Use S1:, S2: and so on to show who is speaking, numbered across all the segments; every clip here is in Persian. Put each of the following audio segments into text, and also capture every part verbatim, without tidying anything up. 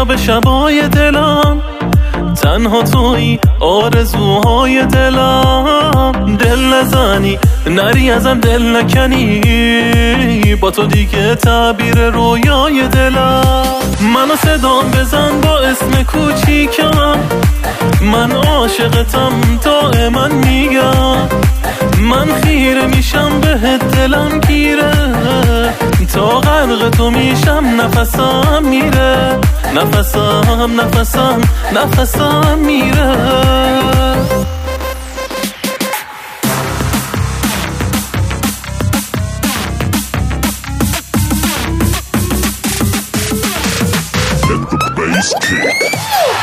S1: خواب شبای دلم، تنها توی آرزوهای دلم. دل نزنی نری ازم دل نکنی، با تو دیگه تعبیر رویای دلم. منو صدام بزن با اسم کوچیکم، من عاشقتم دائما میگم. من خیره میشم بهت دلم گیره، تا غرق تو میشم نفسم میره، نفسم نفسم نفسم میره.
S2: Let the bass kick.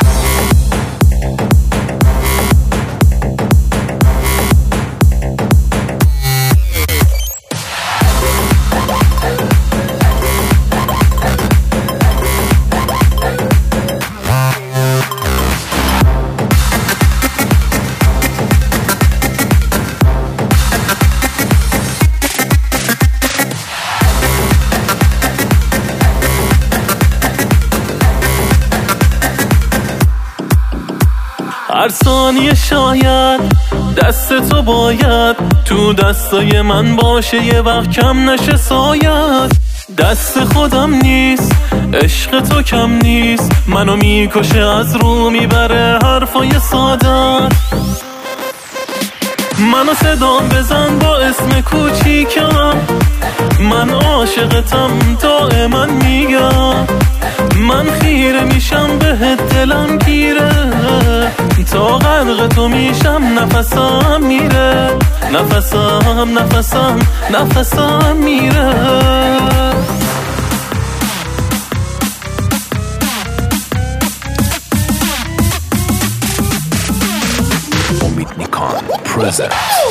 S1: هر ثانیه شاید دست تو باید تو دستای من باشه، یه وقت کم نشه سایت. دست خودم نیست، عشق تو کم نیست، منو میکشه از رو میبره حرفای سادت. منو صدام بزن با اسم کوچیکم، من عاشقتم دائما میگم. من خیره میشم بهت دلم گیره، تا غرق تو میشم نفسم میره، نفسم نفسم نفسم میره.
S2: Omid Nikan presents